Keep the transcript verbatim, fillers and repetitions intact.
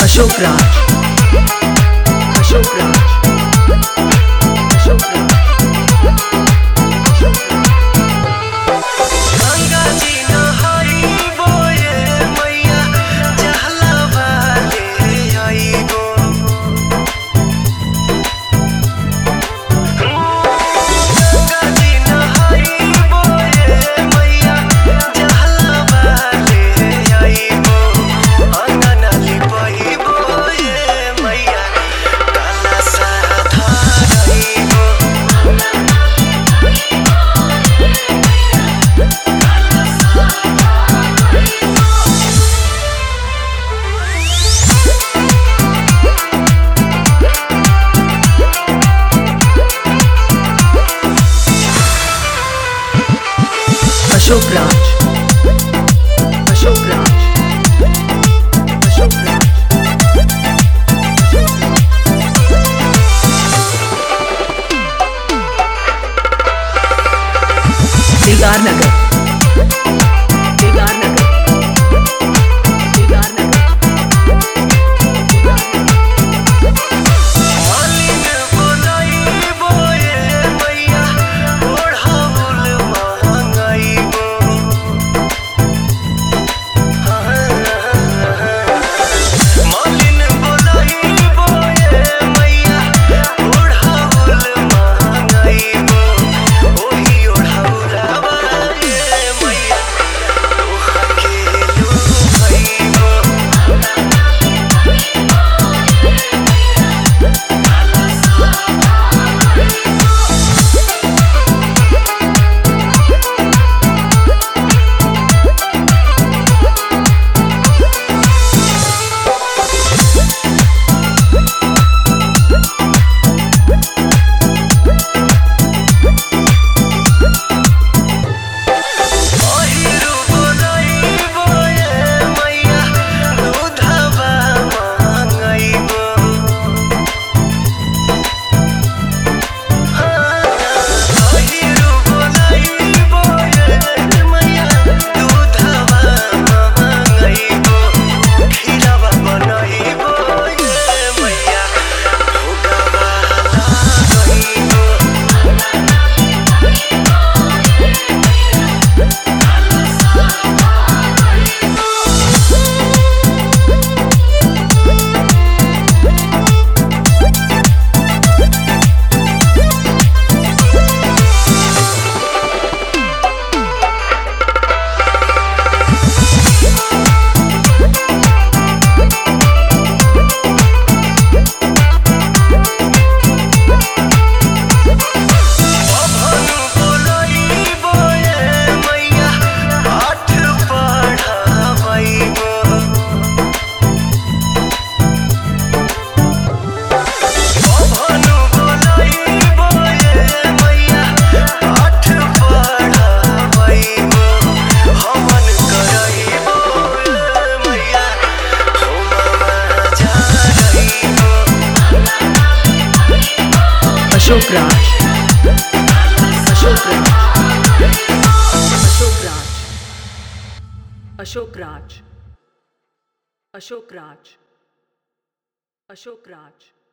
अशोक राज अशोक राज अशोक राज गंगा जी नहाई बोए मैया जहला वाले आईबो गंगा जी नहाई बोए मैया जहला वाले आईबो अंगना लिपाई बोए मैया काला सा धाराईबो अशोक राज अशोक राज अशोक राज दिलदार नगर दिलदार नगर दिलदार नगर मालिन बोलाई बोए मैया ओढ़ाउल महंगाईबो मालिन बोलाई बोए मैया ओढ़ाउल महंगाईबो ओही ओढ़ाउलवा ये मैया तोहा के लुभाईबो अहिरु बोलाई बोए मैया दूधवा महंगाईबो अहिरु बोलाई बोए मैया दूधवा महंगाईबो खीरवा बनाईबो ये मैया भोगवा लागईबो अभनु बोलाई बोए मैया पाठ पढ़ावैबो अभनु बोलाई बोए मैया पाठ पढ़ावैबो हवन करैबो मैया होमवा जारैबो अशोक राज अशोक राज अशोक राज अशोक राज अशोक राज अशोक राज